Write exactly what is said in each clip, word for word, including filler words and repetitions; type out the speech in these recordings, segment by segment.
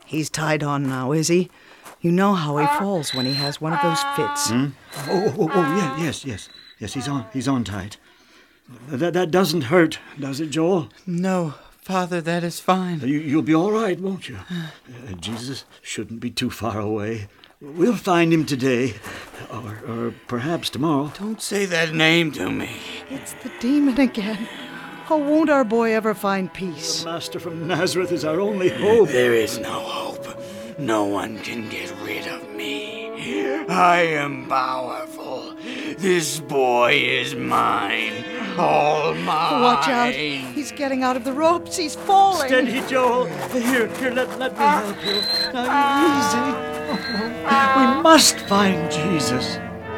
He's tied on now, is he? You know how he falls when he has one of those fits. Hmm? Oh, oh, oh, yeah, yes, yes. Yes, he's on, he's on tight. That, that doesn't hurt, does it, Joel? No, Father, that is fine. You, you'll be all right, won't you? Uh, Jesus shouldn't be too far away. We'll find him today, or, or perhaps tomorrow. Don't say that name to me. It's the demon again. Oh, won't our boy ever find peace? The Master from Nazareth is our only hope. There is no hope. No one can get rid of me. I am powerful. This boy is mine. All mine. Watch out. He's getting out of the ropes. He's falling. Steady, Joel. Here, here, let, let me help you. Now, easy. Oh, we must find Jesus.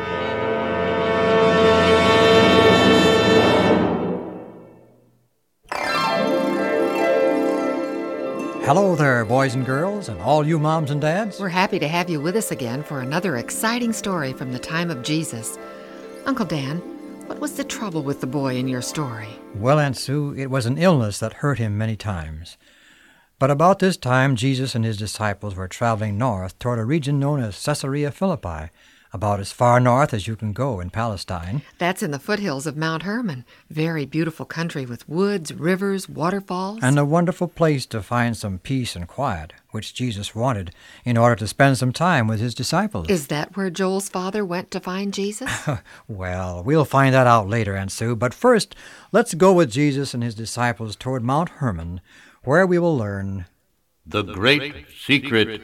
Hello there, boys and girls, and all you moms and dads. We're happy to have you with us again for another exciting story from the time of Jesus. Uncle Dan, what was the trouble with the boy in your story? Well, Aunt Sue, it was an illness that hurt him many times. But about this time, Jesus and his disciples were traveling north toward a region known as Caesarea Philippi, about as far north as you can go in Palestine. That's in the foothills of Mount Hermon. Very beautiful country with woods, rivers, waterfalls. And a wonderful place to find some peace and quiet, which Jesus wanted in order to spend some time with his disciples. Is that where Joel's father went to find Jesus? Well, we'll find that out later, Aunt Sue. But first, let's go with Jesus and his disciples toward Mount Hermon, where we will learn the great secret.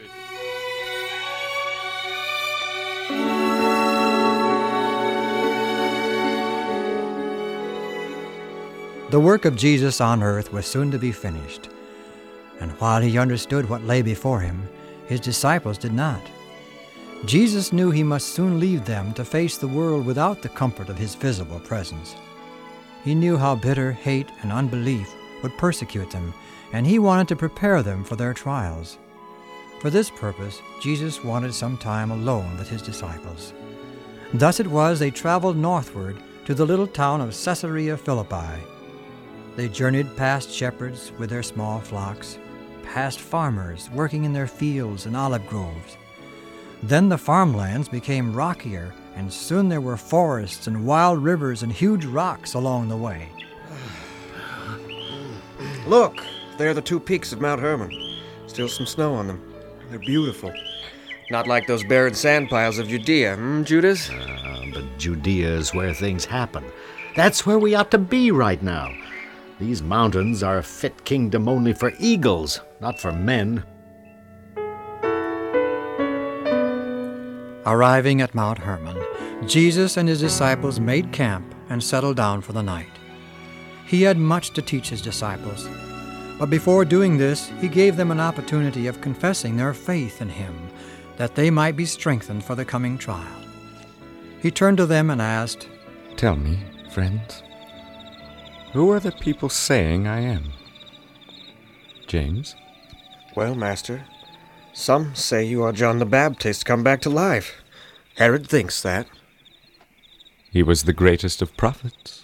The work of Jesus on earth was soon to be finished, and while he understood what lay before him, his disciples did not. Jesus knew he must soon leave them to face the world without the comfort of his visible presence. He knew how bitter hate and unbelief would persecute them, and he wanted to prepare them for their trials. For this purpose, Jesus wanted some time alone with his disciples. Thus it was they traveled northward to the little town of Caesarea Philippi. They journeyed past shepherds with their small flocks, past farmers working in their fields and olive groves. Then the farmlands became rockier, and soon there were forests and wild rivers and huge rocks along the way. Look, there are the two peaks of Mount Hermon. Still some snow on them. They're beautiful. Not like those barren sand piles of Judea, hmm, Judas? Uh, but Judea is where things happen. That's where we ought to be right now. These mountains are a fit kingdom only for eagles, not for men. Arriving at Mount Hermon, Jesus and his disciples made camp and settled down for the night. He had much to teach his disciples, but before doing this, he gave them an opportunity of confessing their faith in him, that they might be strengthened for the coming trial. He turned to them and asked, "Tell me, friends, who are the people saying I am?" James? Well, Master, some say you are John the Baptist come back to life. Herod thinks that. He was the greatest of prophets.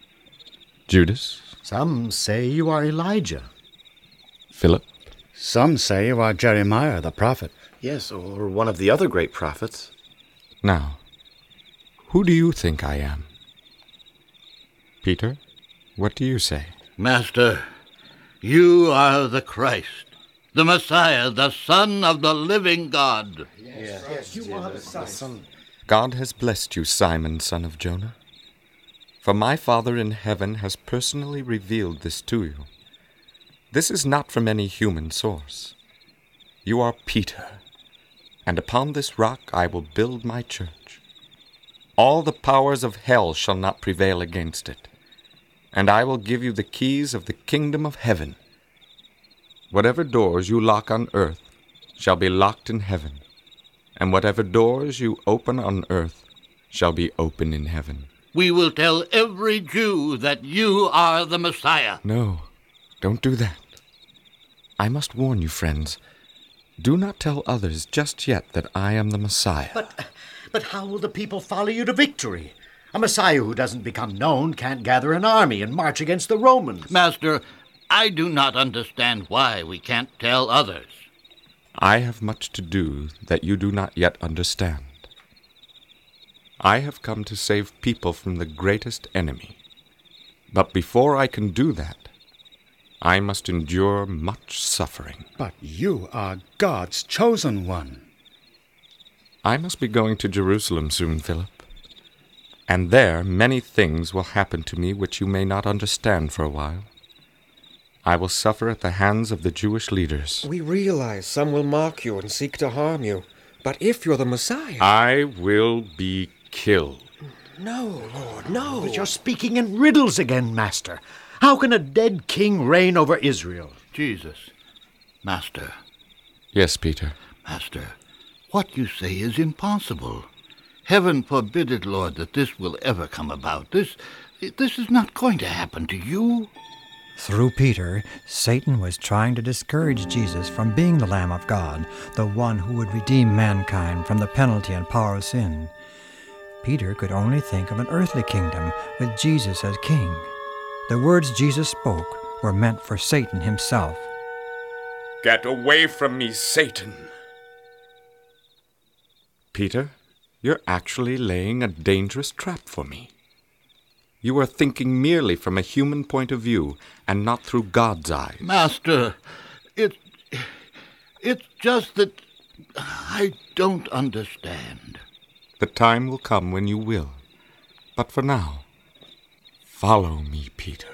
Judas? Some say you are Elijah. Philip? Some say you are Jeremiah the prophet. Yes, or one of the other great prophets. Now, who do you think I am? Peter? What do you say? Master, you are the Christ, the Messiah, the Son of the living God. Yes, yes, you are the Son. God has blessed you, Simon, son of Jonah. For my Father in heaven has personally revealed this to you. This is not from any human source. You are Peter, and upon this rock I will build my church. All the powers of hell shall not prevail against it. And I will give you the keys of the kingdom of heaven. Whatever doors you lock on earth shall be locked in heaven, and whatever doors you open on earth shall be open in heaven. We will tell every Jew that you are the Messiah. No, don't do that. I must warn you, friends. Do not tell others just yet that I am the Messiah. But, but how will the people follow you to victory? A Messiah who doesn't become known can't gather an army and march against the Romans. Master, I do not understand why we can't tell others. I have much to do that you do not yet understand. I have come to save people from the greatest enemy. But before I can do that, I must endure much suffering. But you are God's chosen one. I must be going to Jerusalem soon, Philip. And there many things will happen to me which you may not understand for a while. I will suffer at the hands of the Jewish leaders. We realize some will mock you and seek to harm you. But if you're the Messiah... I will be killed. No, Lord, no. But you're speaking in riddles again, Master. How can a dead king reign over Israel? Jesus, Master. Yes, Peter. Master, what you say is impossible. Heaven forbid it, Lord, that this will ever come about. This, this is not going to happen to you. Through Peter, Satan was trying to discourage Jesus from being the Lamb of God, the one who would redeem mankind from the penalty and power of sin. Peter could only think of an earthly kingdom with Jesus as king. The words Jesus spoke were meant for Satan himself. Get away from me, Satan! Peter, you're actually laying a dangerous trap for me. You are thinking merely from a human point of view and not through God's eyes. Master, it, it's just that I don't understand. The time will come when you will. But for now, follow me, Peter.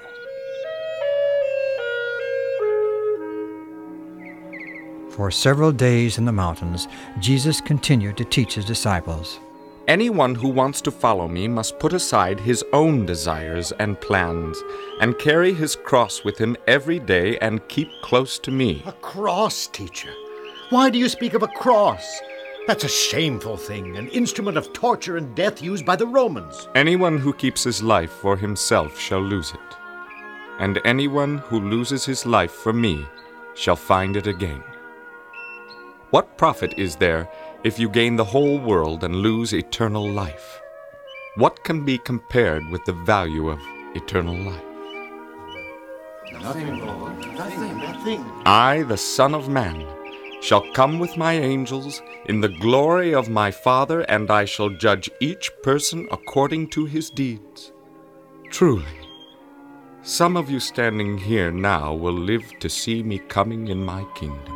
For several days in the mountains, Jesus continued to teach his disciples. Anyone who wants to follow me must put aside his own desires and plans and carry his cross with him every day and keep close to me. A cross, teacher? Why do you speak of a cross? That's a shameful thing, an instrument of torture and death used by the Romans. Anyone who keeps his life for himself shall lose it, and anyone who loses his life for me shall find it again. What profit is there if you gain the whole world and lose eternal life? What can be compared with the value of eternal life? Nothing, Lord. Nothing, nothing. I, the Son of Man, shall come with my angels in the glory of my Father, and I shall judge each person according to his deeds. Truly, some of you standing here now will live to see me coming in my kingdom.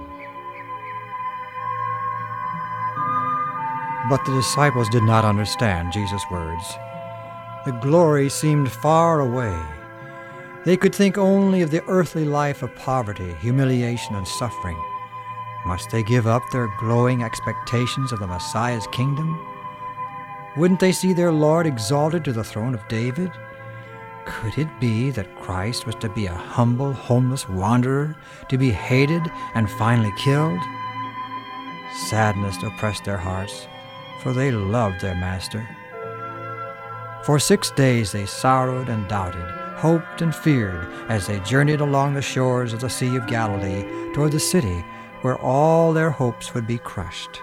But the disciples did not understand Jesus' words. The glory seemed far away. They could think only of the earthly life of poverty, humiliation, and suffering. Must they give up their glowing expectations of the Messiah's kingdom? Wouldn't they see their Lord exalted to the throne of David? Could it be that Christ was to be a humble, homeless wanderer, to be hated and finally killed? Sadness oppressed their hearts, for they loved their Master. For six days they sorrowed and doubted, hoped and feared as they journeyed along the shores of the Sea of Galilee toward the city where all their hopes would be crushed.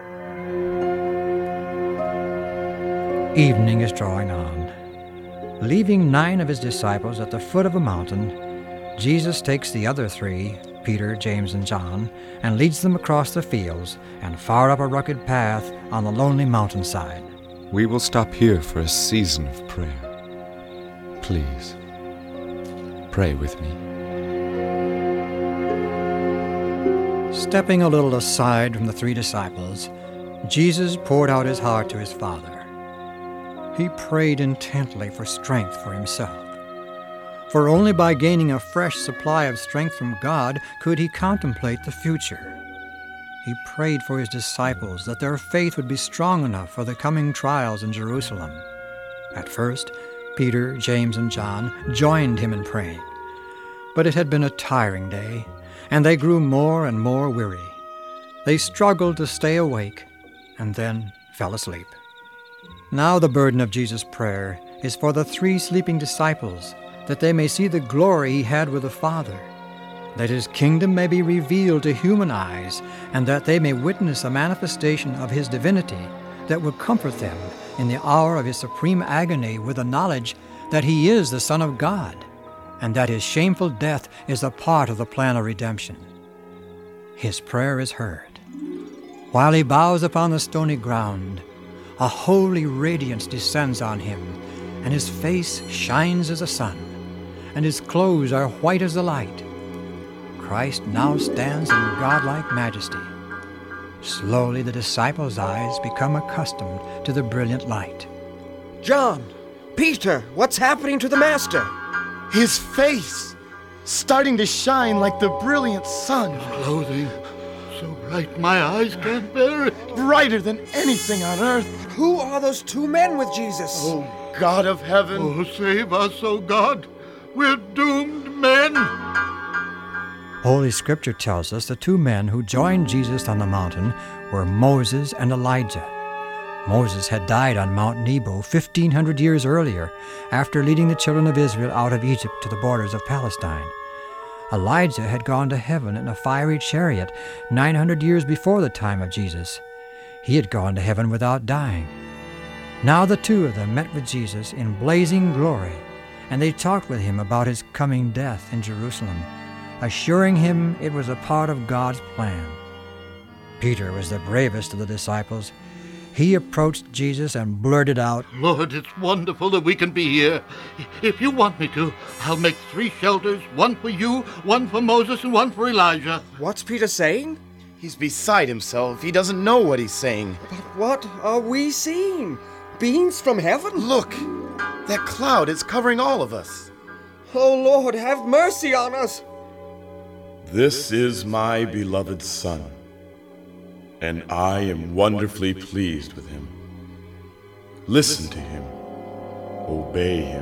Evening is drawing on. Leaving nine of his disciples at the foot of a mountain, Jesus takes the other three, Peter, James, and John, and leads them across the fields and far up a rugged path on the lonely mountainside. We will stop here for a season of prayer. Please, pray with me. Stepping a little aside from the three disciples, Jesus poured out his heart to his Father. He prayed intently for strength for himself. For only by gaining a fresh supply of strength from God could he contemplate the future. He prayed for his disciples that their faith would be strong enough for the coming trials in Jerusalem. At first, Peter, James, and John joined him in praying. But it had been a tiring day, and they grew more and more weary. They struggled to stay awake, and then fell asleep. Now the burden of Jesus' prayer is for the three sleeping disciples, that they may see the glory he had with the Father, that his kingdom may be revealed to human eyes, and that they may witness a manifestation of his divinity that will comfort them in the hour of his supreme agony with the knowledge that he is the Son of God, and that his shameful death is a part of the plan of redemption. His prayer is heard. While he bows upon the stony ground, a holy radiance descends on him, and his face shines as the sun, and his clothes are white as the light. Christ now stands in godlike majesty. Slowly the disciples' eyes become accustomed to the brilliant light. John! Peter! What's happening to the Master? His face, starting to shine like the brilliant sun. Clothing so bright my eyes can't bear it. Brighter than anything on earth. Who are those two men with Jesus? Oh, God of heaven. Oh, save us, oh God. We're doomed men. Holy Scripture tells us the two men who joined Jesus on the mountain were Moses and Elijah. Moses had died on Mount Nebo fifteen hundred years earlier, after leading the children of Israel out of Egypt to the borders of Palestine. Elijah had gone to heaven in a fiery chariot nine hundred years before the time of Jesus. He had gone to heaven without dying. Now the two of them met with Jesus in blazing glory, and they talked with him about his coming death in Jerusalem, assuring him it was a part of God's plan. Peter was the bravest of the disciples. He approached Jesus and blurted out, Lord, it's wonderful that we can be here. If you want me to, I'll make three shelters, one for you, one for Moses, and one for Elijah. What's Peter saying? He's beside himself. He doesn't know what he's saying. But what are we seeing? Beings from heaven? Look, that cloud is covering all of us. Oh, Lord, have mercy on us. This is my beloved Son, and I am wonderfully pleased with him. Listen to him. Obey him.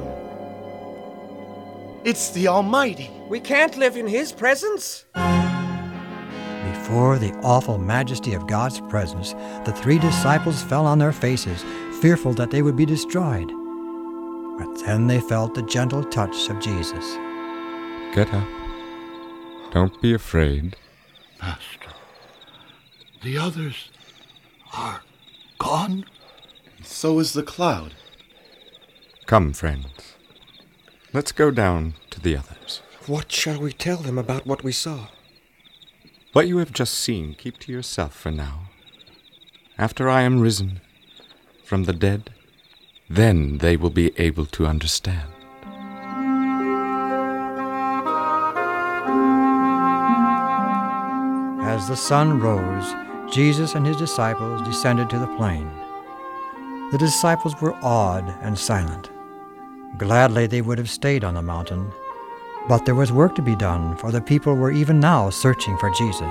It's the Almighty. We can't live in his presence. Before the awful majesty of God's presence, the three disciples fell on their faces, fearful that they would be destroyed. But then they felt the gentle touch of Jesus. Get up. Don't be afraid. Master, the others are gone? So is the cloud. Come, friends. Let's go down to the others. What shall we tell them about what we saw? What you have just seen, keep to yourself for now. After I am risen from the dead, then they will be able to understand. As the sun rose, Jesus and his disciples descended to the plain. The disciples were awed and silent. Gladly they would have stayed on the mountain, but there was work to be done, for the people were even now searching for Jesus.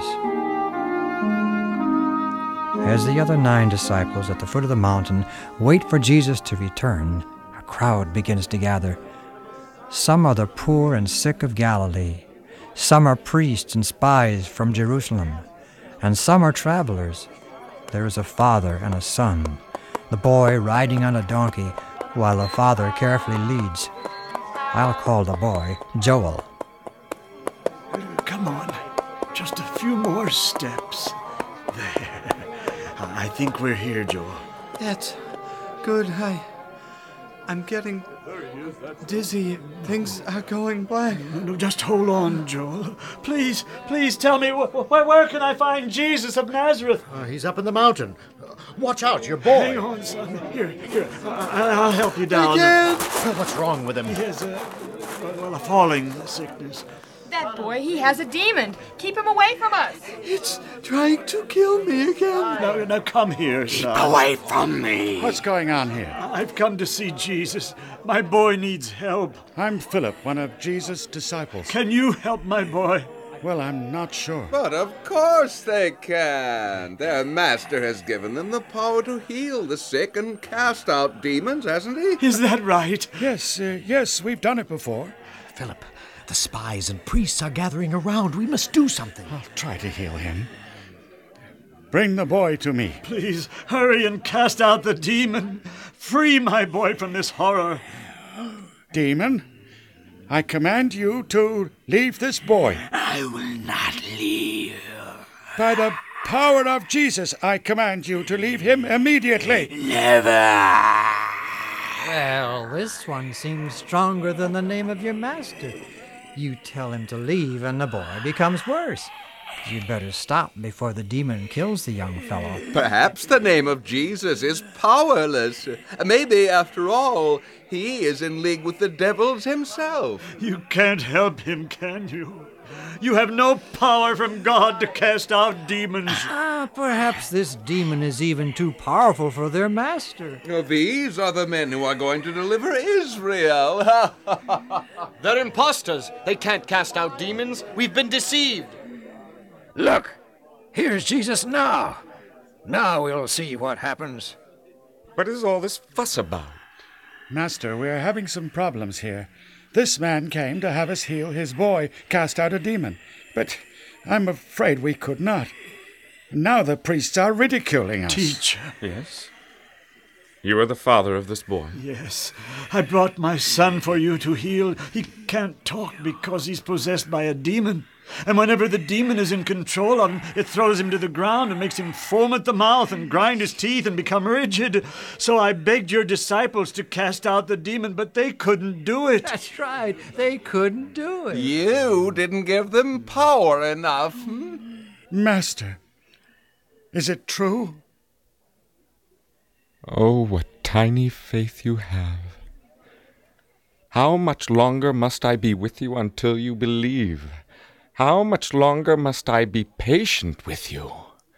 As the other nine disciples at the foot of the mountain wait for Jesus to return, a crowd begins to gather. Some are the poor and sick of Galilee. Some are priests and spies from Jerusalem, and some are travelers. There is a father and a son, the boy riding on a donkey, while the father carefully leads. I'll call the boy Joel. Come on, just a few more steps. There. I think we're here, Joel. That's good. I, I'm getting dizzy. Things are going black. No, no, just hold on, Joel. Please, please tell me, wh- wh- where can I find Jesus of Nazareth? Uh, he's up in the mountain. Uh, watch out, your boy. Hang on, son. Here, here. I- I'll help you down. Again? What's wrong with him? He has a, well, a falling sickness. That boy, he has a demon. Keep him away from us. It's trying to kill me again. Now, now come here, son. Away from me. What's going on here? I've come to see Jesus. My boy needs help. I'm Philip, one of Jesus' disciples. Can you help my boy? Well, I'm not sure. But of course they can. Their master has given them the power to heal the sick and cast out demons, hasn't he? Is that right? Yes, uh, yes, we've done it before. Philip, the spies and priests are gathering around. We must do something. I'll try to heal him. Bring the boy to me. Please, hurry and cast out the demon. Free my boy from this horror. Demon, I command you to leave this boy. I will not leave. By the power of Jesus, I command you to leave him immediately. Never. Well, this one seems stronger than the name of your master. You tell him to leave, and the boy becomes worse. You'd better stop before the demon kills the young fellow. Perhaps the name of Jesus is powerless. Maybe, after all, he is in league with the devils himself. You can't help him, can you? You have no power from God to cast out demons. Ah, perhaps this demon is even too powerful for their master. These are the men who are going to deliver Israel. They're imposters. They can't cast out demons. We've been deceived. Look, here's Jesus now. Now we'll see what happens. What is all this fuss about? Master, we're having some problems here. This man came to have us heal his boy, cast out a demon. But I'm afraid we could not. Now the priests are ridiculing us. Teacher. Yes? You are the father of this boy? Yes. I brought my son for you to heal. He can't talk because he's possessed by a demon. And whenever the demon is in control of him, it throws him to the ground and makes him foam at the mouth and grind his teeth and become rigid. So I begged your disciples to cast out the demon, but they couldn't do it. That's right. They couldn't do it. You didn't give them power enough. Hmm? Master, is it true? Oh, what tiny faith you have. How much longer must I be with you until you believe? How much longer must I be patient with you?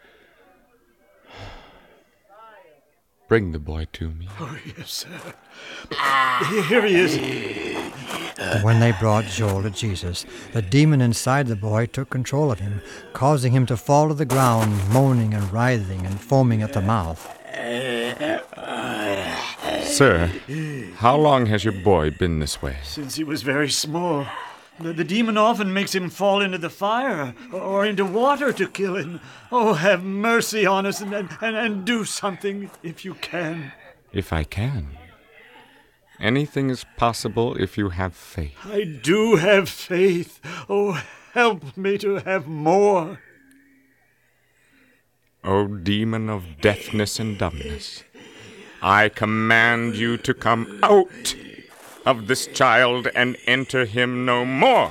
Bring the boy to me. Oh, yes, sir. Here he is. But when they brought Joel to Jesus, the demon inside the boy took control of him, causing him to fall to the ground, moaning and writhing and foaming at the mouth. Sir, how long has your boy been this way? Since he was very small. The, the demon often makes him fall into the fire or into water to kill him. Oh, have mercy on us and, and, and do something if you can. If I can. Anything is possible if you have faith. I do have faith. Oh, help me to have more. O demon of deafness and dumbness, I command you to come out of this child and enter him no more.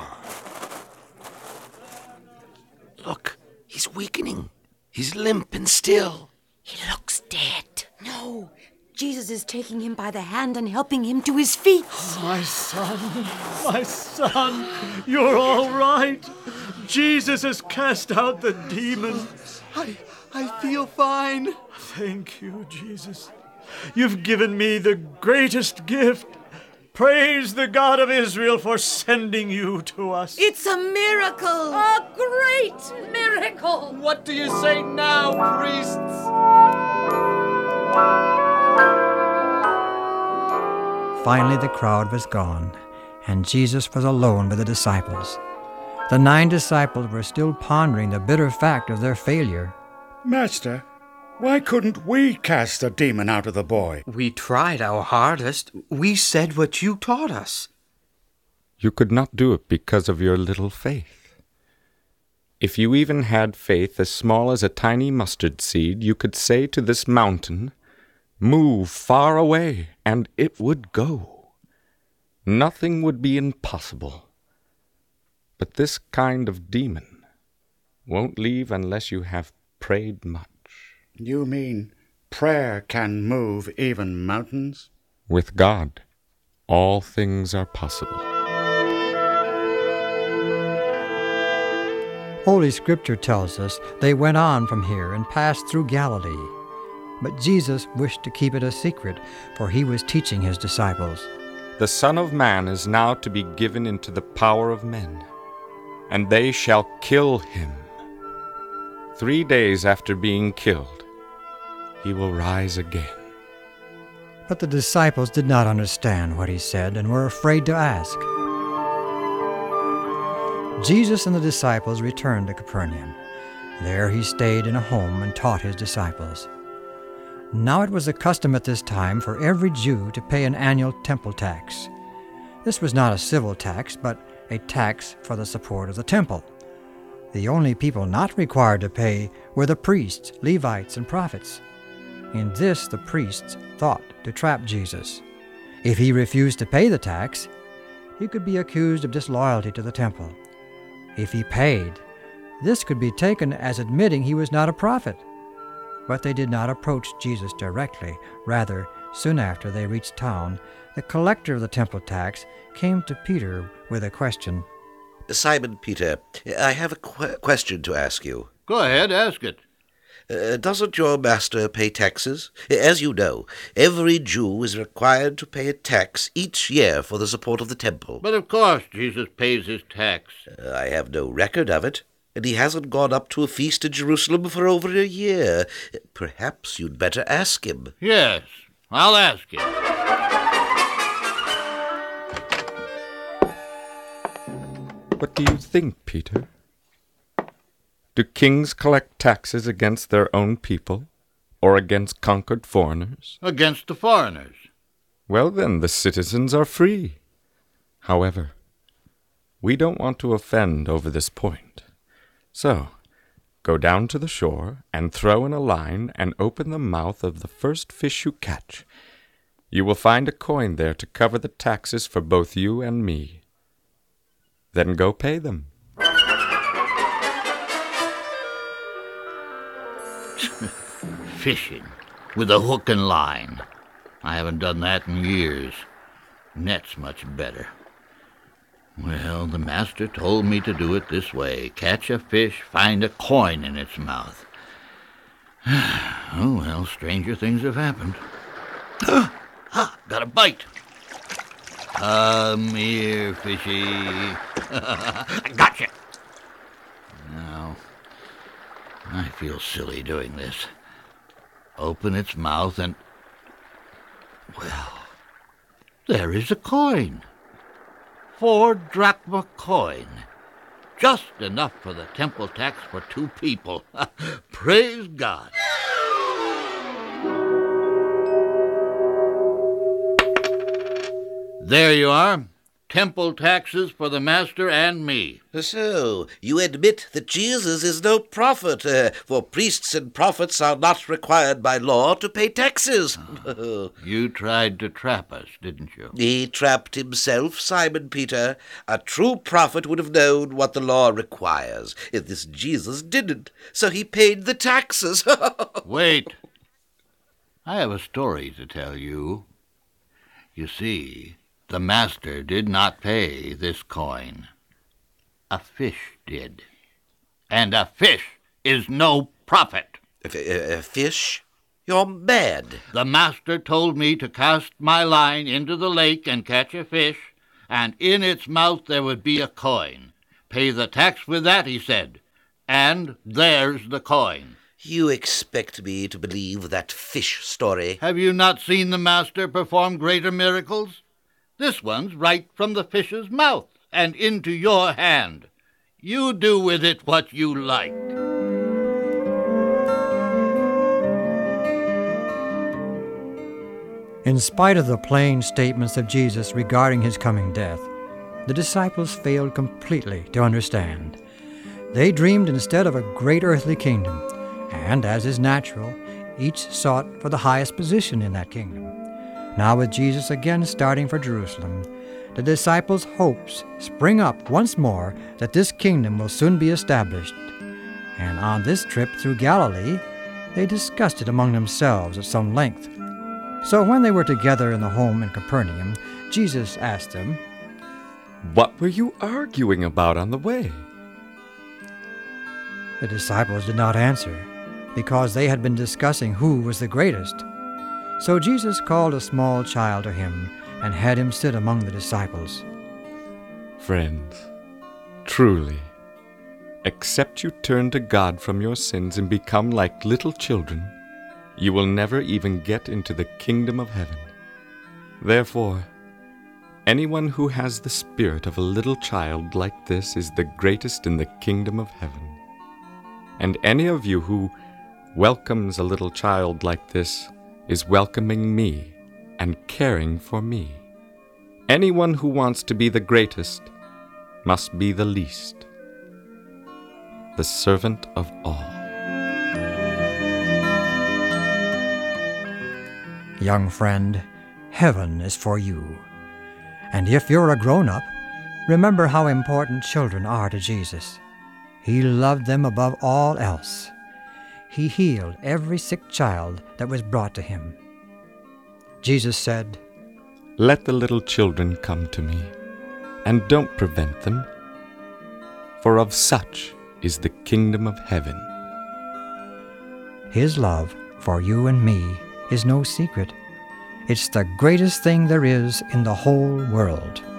Look, he's weakening. He's limp and still. He looks dead. No, Jesus is taking him by the hand and helping him to his feet. My son, my son, you're all right. Jesus has cast out the demon. I, I feel fine. Thank you, Jesus. You've given me the greatest gift. Praise the God of Israel for sending you to us. It's a miracle. A great miracle. What do you say now, priests? Finally, the crowd was gone, and Jesus was alone with the disciples. The nine disciples were still pondering the bitter fact of their failure. Master, why couldn't we cast the demon out of the boy? We tried our hardest. We said what you taught us. You could not do it because of your little faith. If you even had faith as small as a tiny mustard seed, you could say to this mountain, "Move far away," and it would go. Nothing would be impossible. But this kind of demon won't leave unless you have prayed much. You mean prayer can move even mountains? With God, all things are possible. Holy Scripture tells us they went on from here and passed through Galilee. But Jesus wished to keep it a secret, for he was teaching his disciples. The Son of Man is now to be given into the power of men, and they shall kill him. Three days after being killed, he will rise again. But the disciples did not understand what he said and were afraid to ask. Jesus and the disciples returned to Capernaum. There he stayed in a home and taught his disciples. Now it was a custom at this time for every Jew to pay an annual temple tax. This was not a civil tax, but a tax for the support of the temple. The only people not required to pay were the priests, Levites, and prophets. In this the priests thought to trap Jesus. If he refused to pay the tax, he could be accused of disloyalty to the temple. If he paid, This could be taken as admitting he was not a prophet. But they did not approach Jesus directly. Rather, soon after they reached town, the collector of the temple tax came to Peter with a question. Simon Peter, I have a qu- question to ask you. Go ahead, ask it. Uh, doesn't your master pay taxes? As you know, every Jew is required to pay a tax each year for the support of the temple. But of course Jesus pays his tax. Uh, I have no record of it, and he hasn't gone up to a feast in Jerusalem for over a year. Perhaps you'd better ask him. Yes, I'll ask him. What do you think, Peter? Do kings collect taxes against their own people, or against conquered foreigners? Against the foreigners. Well, then, the citizens are free. However, we don't want to offend over this point. So, go down to the shore and throw in a line and open the mouth of the first fish you catch. You will find a coin there to cover the taxes for both you and me. Then go pay them. Fishing with a hook and line. I haven't done that in years. Net's much better. Well, the master told me to do it this way. Catch a fish, find a coin in its mouth. Oh, well, stranger things have happened. Ah, got a bite. Come here, fishy. I gotcha. Now, I feel silly doing this. Open its mouth and... Well, there is a coin. Four drachma coin. Just enough for the temple tax for two people. Praise God. There you are. Temple taxes for the master and me. So, you admit that Jesus is no prophet, uh, for priests and prophets are not required by law to pay taxes. You tried to trap us, didn't you? He trapped himself, Simon Peter. A true prophet would have known what the law requires. If this Jesus didn't, so he paid the taxes. Wait. I have a story to tell you. You see, the master did not pay this coin. A fish did. And a fish is no prophet. A, a fish? You're mad. The master told me to cast my line into the lake and catch a fish, and in its mouth there would be a coin. Pay the tax with that, he said, and there's the coin. You expect me to believe that fish story? Have you not seen the master perform greater miracles? This one's right from the fish's mouth and into your hand. You do with it what you like. In spite of the plain statements of Jesus regarding his coming death, the disciples failed completely to understand. They dreamed instead of a great earthly kingdom, and, as is natural, each sought for the highest position in that kingdom. Now, with Jesus again starting for Jerusalem, the disciples' hopes spring up once more that this kingdom will soon be established. And on this trip through Galilee, they discussed it among themselves at some length. So when they were together in the home in Capernaum, Jesus asked them, "What were you arguing about on the way?" The disciples did not answer, because they had been discussing who was the greatest. So Jesus called a small child to him and had him sit among the disciples. Friends, truly, except you turn to God from your sins and become like little children, you will never even get into the kingdom of heaven. Therefore, anyone who has the spirit of a little child like this is the greatest in the kingdom of heaven. And any of you who welcomes a little child like this is welcoming me and caring for me. Anyone who wants to be the greatest must be the least, the servant of all. Young friend, heaven is for you. And if you're a grown-up, remember how important children are to Jesus. He loved them above all else. He healed every sick child that was brought to him. Jesus said, "Let the little children come to me, and don't prevent them, for of such is the kingdom of heaven." His love for you and me is no secret. It's the greatest thing there is in the whole world.